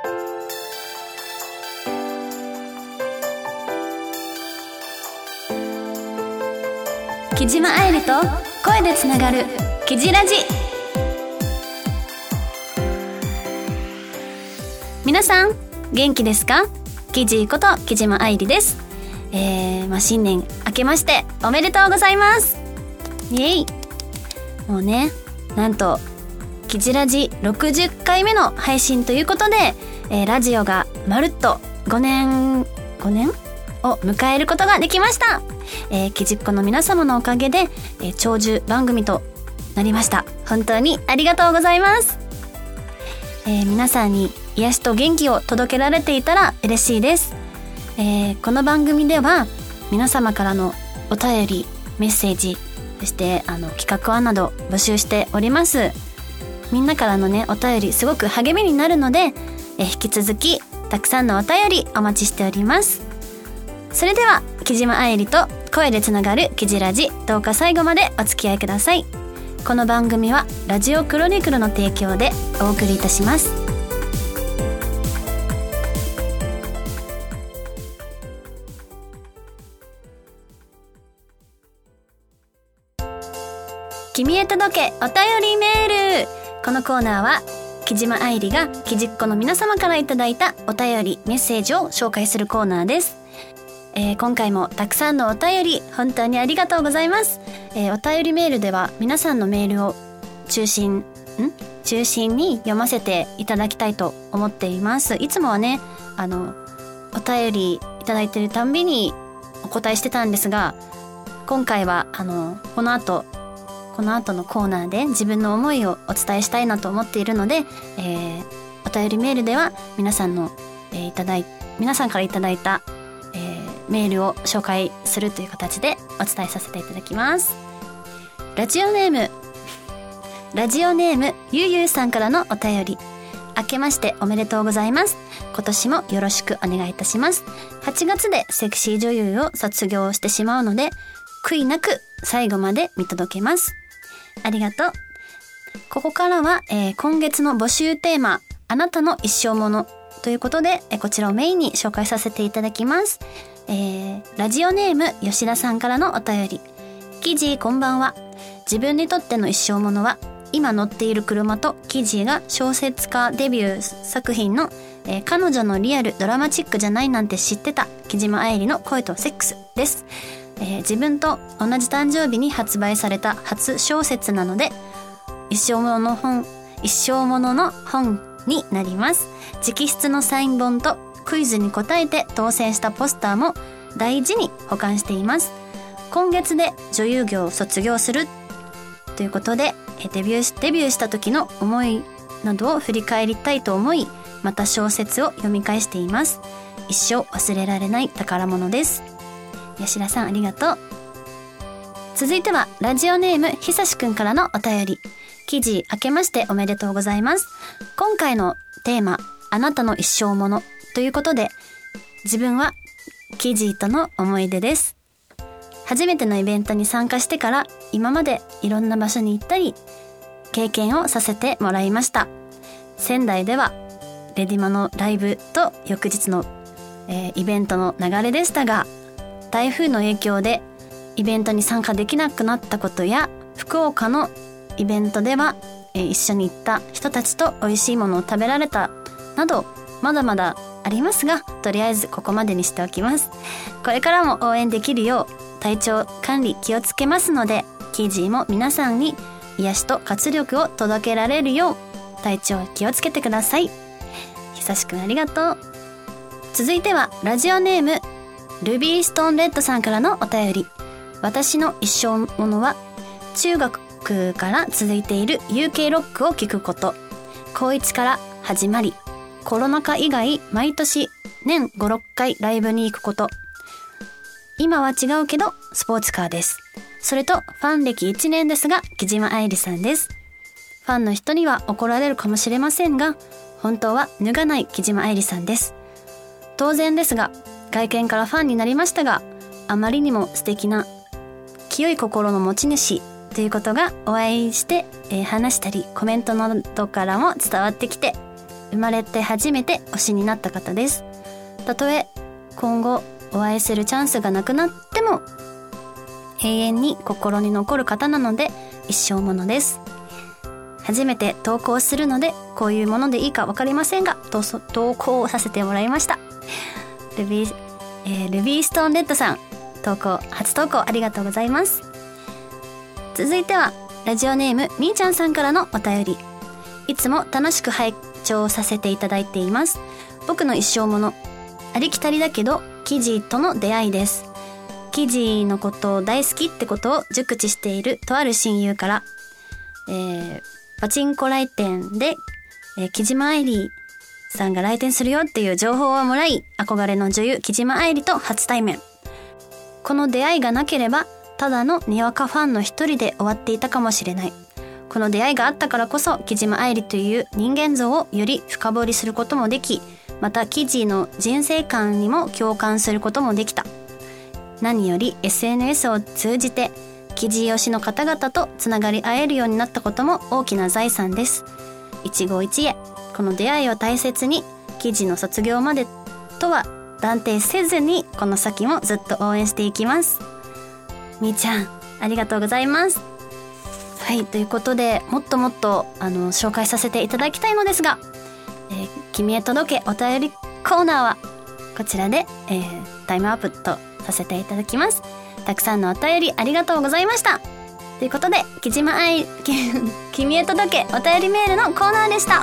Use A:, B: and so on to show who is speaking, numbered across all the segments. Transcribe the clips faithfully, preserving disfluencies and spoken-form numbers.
A: 木島愛理と声でつながるキジラジ。皆さん元気ですか？キジこと木島愛理です。えーまあ、新年明けましておめでとうございます。イエイ。もうね、なんとキジラジろくじゅっかいめの配信ということで、えー、ラジオがまるっとごねんごねんを迎えることができました。えー、キジっ子の皆様のおかげで、えー、長寿番組となりました。本当にありがとうございます。えー、皆さんに癒しと元気を届けられていたら嬉しいです。えー、この番組では皆様からのお便り、メッセージ、そしてあの企画案など募集しております。みんなからのねお便りすごく励みになるので、えー、引き続きたくさんのお便りお待ちしております。それでは木島愛理と声でつながるキジラジ、どうか最後までお付き合いください。この番組はラジオクロニクルの提供でお送りいたします。君へ届けお便りメール。このコーナーは木島愛理がキジっ子の皆様からいただいたお便り、メッセージを紹介するコーナーです。えー、今回もたくさんのお便り本当にありがとうございます。えー、お便りメールでは皆さんのメールを中心ん中心に読ませていただきたいと思っています。いつもはね、あのお便りいただいているたんびにお答えしてたんですが、今回はあのこの後この後のコーナーで自分の思いをお伝えしたいなと思っているので、えー、お便りメールでは皆さんの、えー、いただい皆さんからいただいたえー、メールを紹介するという形でお伝えさせていただきます。ラジオネームラジオネームゆうゆうさんからのお便り。明けましておめでとうございます。今年もよろしくお願いいたします。はちがつでセクシー女優を卒業してしまうので、悔いなく最後まで見届けます。ありがとう。ここからは、えー、今月の募集テーマ、あなたの一生ものということで、こちらをメインに紹介させていただきます。えー、ラジオネーム吉田さんからのお便り。キジこんばんは。自分にとっての一生ものは、今乗っている車とキジが小説家デビュー作品の、えー、彼女のリアルドラマチックじゃないなんて知ってた木島愛理の恋とセックスです。えー、自分と同じ誕生日に発売された初小説なので、一生ものの本一生ものの本になります。直筆のサイン本とクイズに答えて当選したポスターも大事に保管しています。今月で女優業を卒業するということで、デビューデビューした時の思いなどを振り返りたいと思い、また小説を読み返しています。一生忘れられない宝物です。吉田さんありがとう。続いてはラジオネームひさしくんからのお便り。記事明けましておめでとうございます。今回のテーマ、あなたの一生ものということで、自分はキジとの思い出です。初めてのイベントに参加してから今までいろんな場所に行ったり経験をさせてもらいました。仙台ではレディマのライブと翌日の、えー、イベントの流れでしたが、台風の影響でイベントに参加できなくなったことや、福岡のイベントでは、えー、一緒に行った人たちと美味しいものを食べられたなど、まだまだありますが、とりあえずここまでにしておきます。これからも応援できるよう体調管理気をつけますので、キージーも皆さんに癒しと活力を届けられるよう体調気をつけてください。久しくんありがとう。続いてはラジオネームルビーストーンレッドさんからのお便り。私の一生ものは中学から続いている ユーケー ロックを聴くこと。高いちから始まり、コロナ禍以外毎年年ご、ろっかいライブに行くこと。今は違うけどスポーツカーです。それとファン歴いちねんですが、木島愛理さんです。ファンの人には怒られるかもしれませんが、本当は脱がない木島愛理さんです。当然ですが、外見からファンになりましたが、あまりにも素敵な清い心の持ち主ということがお会いして、えー、話したりコメントなどからも伝わってきて、 生まれて初めて推しになった方です。たとえ今後お会いするチャンスがなくなっても永遠に心に残る方なので一生ものです。初めて投稿するのでこういうものでいいか分かりませんが投稿をさせてもらいました。ルビー、えー、ルビーストーンレッドさん、投稿初投稿ありがとうございます。続いてはラジオネームみーちゃんさんからのお便り。いつも楽しく拝聴させていただいています。僕の一生もの、ありきたりだけどキジとの出会いです。キジのことを大好きってことを熟知しているとある親友から、えー、パチンコ来店で、えー、木島愛理さんが来店するよっていう情報をもらい、憧れの女優木島愛理と初対面。この出会いがなければただのにわかファンの一人で終わっていたかもしれない。この出会いがあったからこそ木島愛理という人間像をより深掘りすることもでき、またキジの人生観にも共感することもできた。何より エスエヌエス を通じてキジ推しの方々とつながり合えるようになったことも大きな財産です。一期一会、この出会いを大切にキジの卒業までとは断定せずにこの先もずっと応援していきます。みーちゃんありがとうございます。はい、ということでもっともっとあの紹介させていただきたいのですが、えー、君へ届けお便りコーナーはこちらで、えー、タイムアップとさせていただきます。たくさんのお便りありがとうございました。ということで木島愛君へ届けお便りメールのコーナーでした。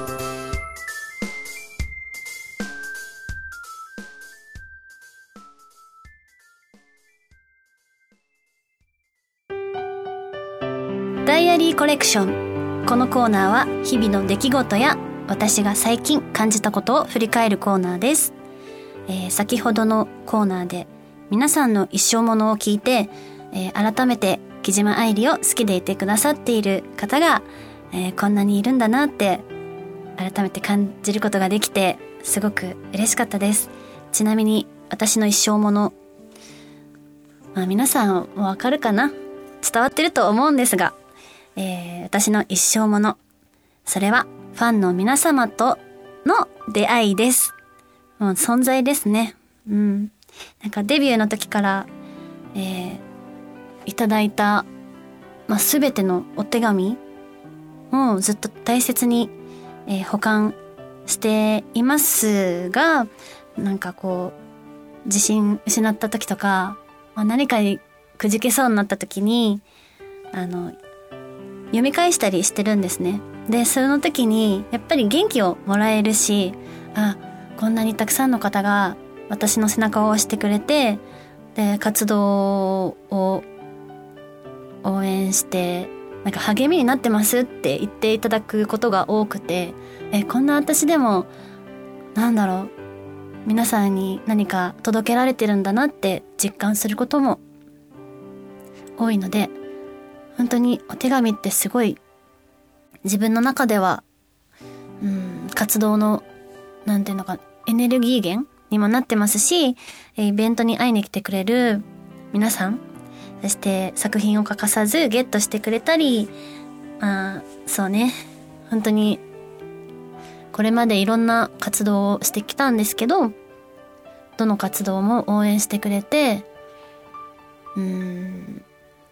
A: ダイアリーコレクション。このコーナーは日々の出来事や私が最近感じたことを振り返るコーナーです。えー、先ほどのコーナーで皆さんの一生ものを聞いて、えー、改めて木島愛理を好きでいてくださっている方が、えー、こんなにいるんだなって改めて感じることができてすごく嬉しかったです。ちなみに私の一生もの、まあ、皆さんもわかるかな、伝わってると思うんですが、えー、私の一生もの、それはファンの皆様との出会いです。もう存在ですね。うん。なんかデビューの時から、えー、いただいた、まあ、全てのお手紙をずっと大切に、えー、保管していますが、なんかこう自信失った時とか、まあ、何かにくじけそうになった時にあの読み返したりしてるんですね。でその時にやっぱり元気をもらえるし、あ、こんなにたくさんの方が私の背中を押してくれて、で活動を応援してなんか励みになってますって言っていただくことが多くて、えこんな私でもなんだろう、皆さんに何か届けられてるんだなって実感することも多いので、本当にお手紙ってすごい自分の中では、うん、活動のなんていうのかエネルギー源にもなってますし、イベントに会いに来てくれる皆さん、そして作品を欠かさずゲットしてくれたり、あ、そうね、本当にこれまでいろんな活動をしてきたんですけど、どの活動も応援してくれて、うーん、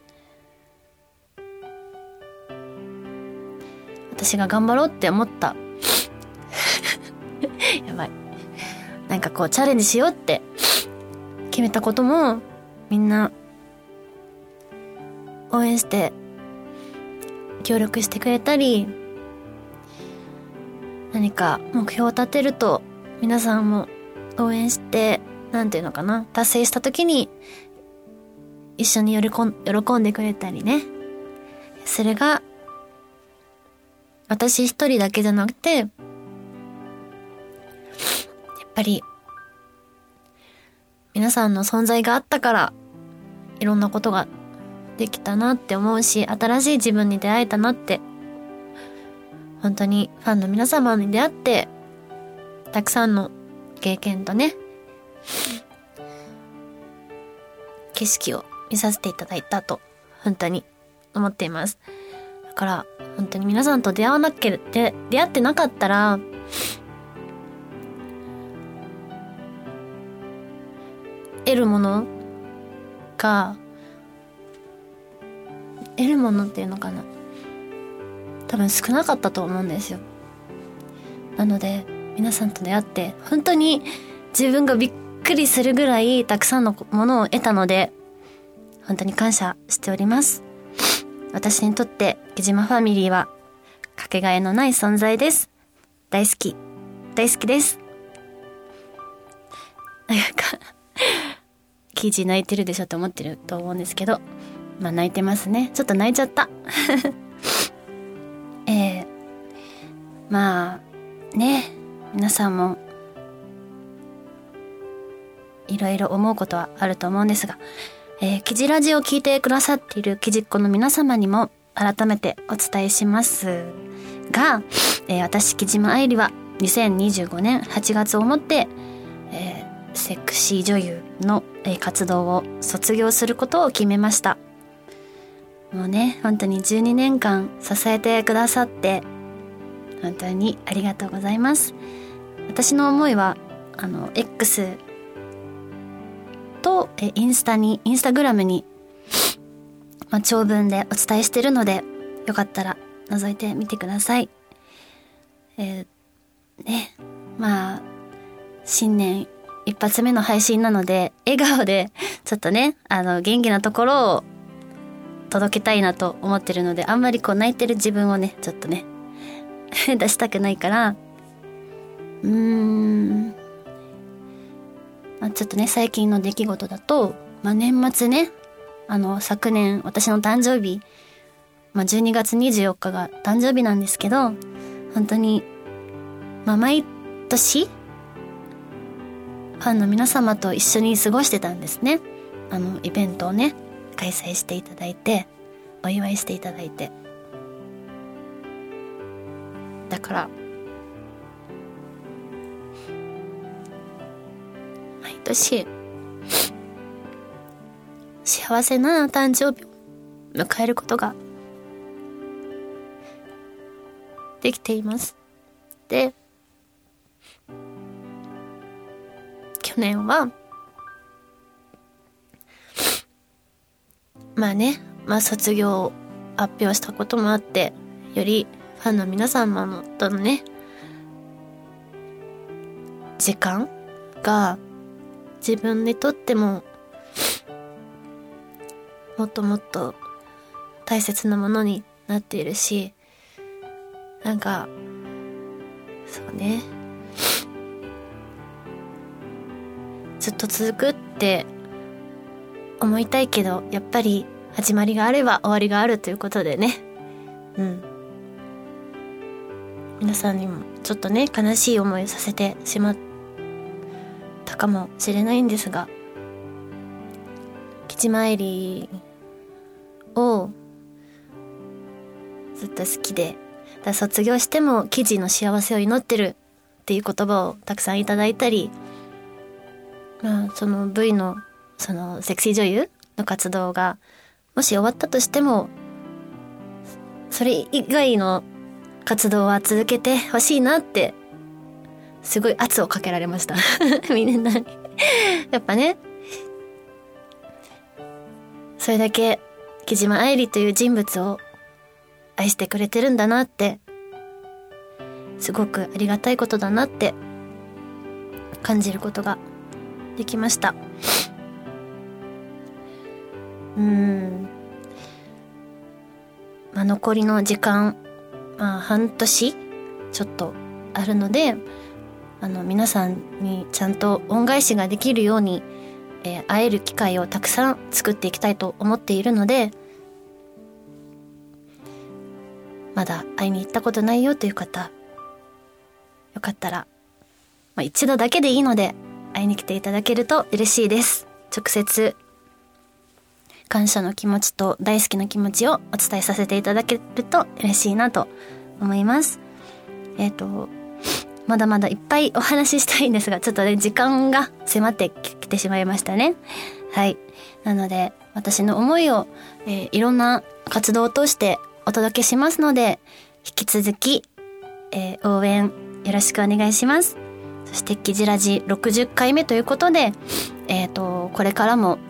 A: 私が頑張ろうって思ったやばい、なんかこうチャレンジしようって決めたこともみんな応援して協力してくれたり、何か目標を立てると皆さんも応援して、なんていうのかな、達成した時に一緒に喜ん、喜んでくれたりね。それが私一人だけじゃなくて、やっぱり皆さんの存在があったからいろんなことができたなって思うし、新しい自分に出会えたなって、本当にファンの皆様に出会ってたくさんの経験とね、景色を見させていただいたと本当に思っています。だから本当に皆さんと出会わなければ、出会ってなかったら、 得るものが得るものっていうのかな、多分少なかったと思うんですよ。なので皆さんと出会って本当に自分がびっくりするぐらいたくさんのものを得たので、本当に感謝しております。私にとって木島ファミリーはかけがえのない存在です。大好き大好きです。なんかキジ泣いてるでしょって思ってると思うんですけど、まあ泣いてますね。ちょっと泣いちゃったえー、まあね、皆さんもいろいろ思うことはあると思うんですが、えー、キジラジを聞いてくださっているキジっ子の皆様にも改めてお伝えしますが、えー、私木島愛理はにせんにじゅうごねんはちがつをもって、えー、セクシー女優の、えー、活動を卒業することを決めました。もうね、本当にじゅうにねんかん支えてくださって本当にありがとうございます。私の思いはあの X とえインスタにインスタグラムに、まあ、長文でお伝えしてるので、よかったら覗いてみてください。えー、ね、まあ新年一発目の配信なので笑顔でちょっとね、あの元気なところを届けたいなと思ってるので、あんまりこう泣いてる自分をねちょっとね出したくないから、うーん、まあ、ちょっとね最近の出来事だと、まあ、年末ね、あの昨年私の誕生日、まあ、じゅうにがつにじゅうよっかが誕生日なんですけど、本当にまあ毎年ファンの皆様と一緒に過ごしてたんですね。あのイベントをね開催していただいて、お祝いしていただいて、だから毎年幸せな誕生日を迎えることができています。で、去年はまあね、まあ卒業を発表したこともあって、よりファンの皆様のとのね時間が自分にとってももっともっと大切なものになっているし、なんかそうね、ずっと続くって思いたいけど、やっぱり始まりがあれば終わりがあるということでね、うん、皆さんにもちょっとね悲しい思いをさせてしまったかもしれないんですが、木島愛理をずっと好きで、だ卒業してもキジの幸せを祈ってるっていう言葉をたくさんいただいたり、まあその V のそのセクシー女優の活動がもし終わったとしても、それ以外の活動は続けてほしいなってすごい圧をかけられましたみんなにやっぱね、それだけ木島愛理という人物を愛してくれてるんだなって、すごくありがたいことだなって感じることができました。うーん、まあ、残りの時間、まあ、半年ちょっとあるので、あの皆さんにちゃんと恩返しができるように、えー、会える機会をたくさん作っていきたいと思っているので、まだ会いに行ったことないよという方、よかったら、まあ、一度だけでいいので会いに来ていただけると嬉しいです。直接感謝の気持ちと大好きな気持ちをお伝えさせていただけると嬉しいなと思います。えっとまだまだいっぱいお話ししたいんですが、ちょっとね時間が迫ってきてしまいましたね。はい、なので私の思いを、えー、いろんな活動を通してお届けしますので、引き続き、えー、応援よろしくお願いします。そしてキジラジろくじゅっかいめということで、えっとこれからも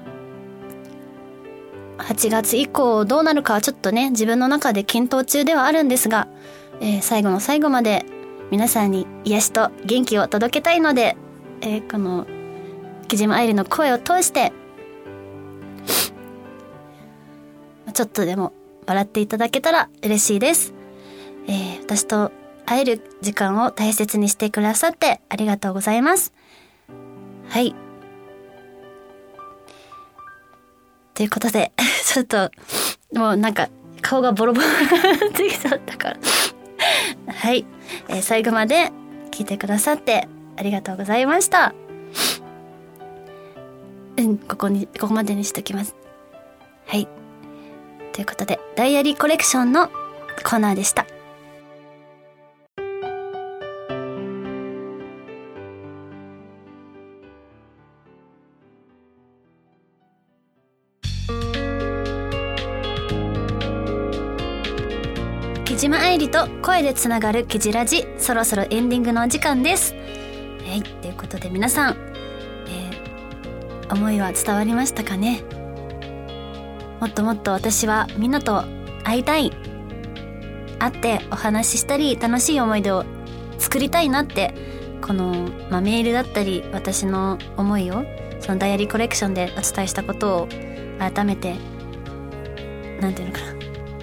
A: はちがつ以降どうなるかはちょっとね自分の中で検討中ではあるんですが、えー、最後の最後まで皆さんに癒しと元気を届けたいので、えー、この木島愛理の声を通してちょっとでも笑っていただけたら嬉しいです。えー、私と会える時間を大切にしてくださってありがとうございます。はい。ということで、ちょっと、もうなんか、顔がボロボロについちゃったから。はい、えー。最後まで聞いてくださってありがとうございました。うん、ここに、ここまでにしときます。はい。ということで、ダイアリーコレクションのコーナーでした。木島愛理と声でつながるキジラジ、そろそろエンディングのお時間です。はい、ということで皆さん、えー、思いは伝わりましたかね。もっともっと私はみんなと会いたい、会ってお話ししたり楽しい思い出を作りたいなって、この、まあ、メールだったり私の思いをそのダイアリーコレクションでお伝えしたことを改めてなんていうのかな、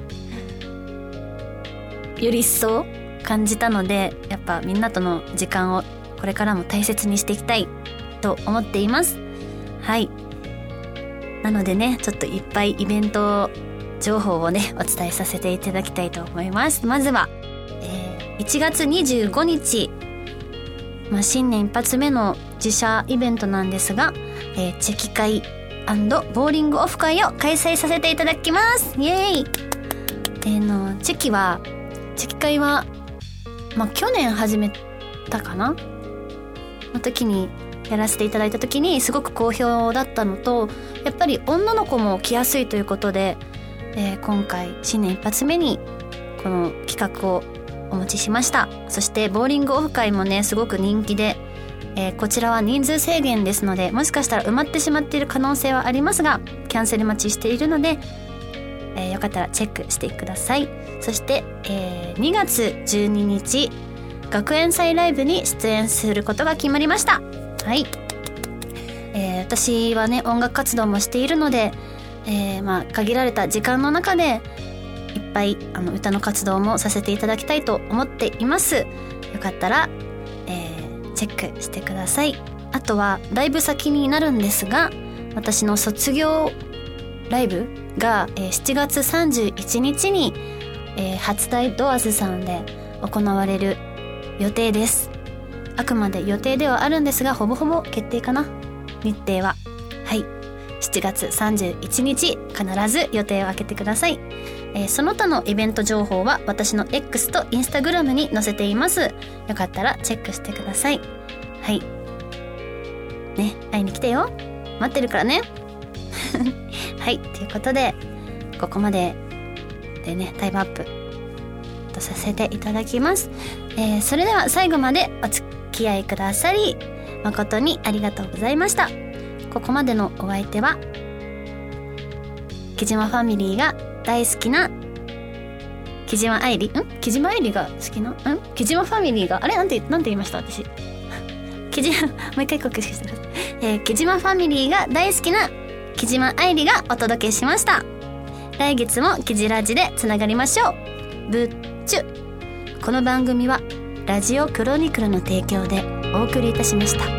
A: より一層感じたので、やっぱみんなとの時間をこれからも大切にしていきたいと思っています。はい、なのでね、ちょっといっぱいイベント情報をねお伝えさせていただきたいと思います。まずは、えー、いちがつにじゅうごにち、まあ、新年一発目の自社イベントなんですが、えー、チェキ会&ボーリングオフ会を開催させていただきます。イエーイ。えー、のチェキはチェキ会は、まあ、去年始めたかなの時にやらせていただいた時にすごく好評だったのと、やっぱり女の子も来やすいということで、えー、今回新年一発目にこの企画をお持ちしました。そしてボーリングオフ会もねすごく人気で、えー、こちらは人数制限ですので、もしかしたら埋まってしまっている可能性はありますが、キャンセル待ちしているので、えー、よかったらチェックしてください。そして、えー、にがつじゅうににち学園祭ライブに出演することが決まりました。はい、えー、私はね音楽活動もしているので、えー、まあ限られた時間の中でいっぱいあの歌の活動もさせていただきたいと思っています。よかったら、えー、チェックしてください。あとはだいぶ先になるんですが、私の卒業ライブが、えー、しちがつさんじゅういちにちに、えー、初台ドアーズさんで行われる予定です。あくまで予定ではあるんですが、ほぼほぼ決定かな、日程は。はい、しちがつさんじゅういちにち必ず予定を空けてください。えー、その他のイベント情報は私の X と Instagram に載せています。よかったらチェックしてください。はいね、会いに来てよ、待ってるからねはい、ということでここまででねタイムアップとさせていただきます。えー、それでは最後までお付き合いくださり誠にありがとうございました。ここまでのお相手は木島ファミリーが大好きな木島愛理ん木島愛理が好きなん木島ファミリーがあれなんてなんて言いました私木島もう一回告知してください。えー、木島ファミリーが大好きな木島愛理がお届けしました。来月もキジラジでつながりましょう。ぶっちゅ。この番組はラジオクロニクルの提供でお送りいたしました。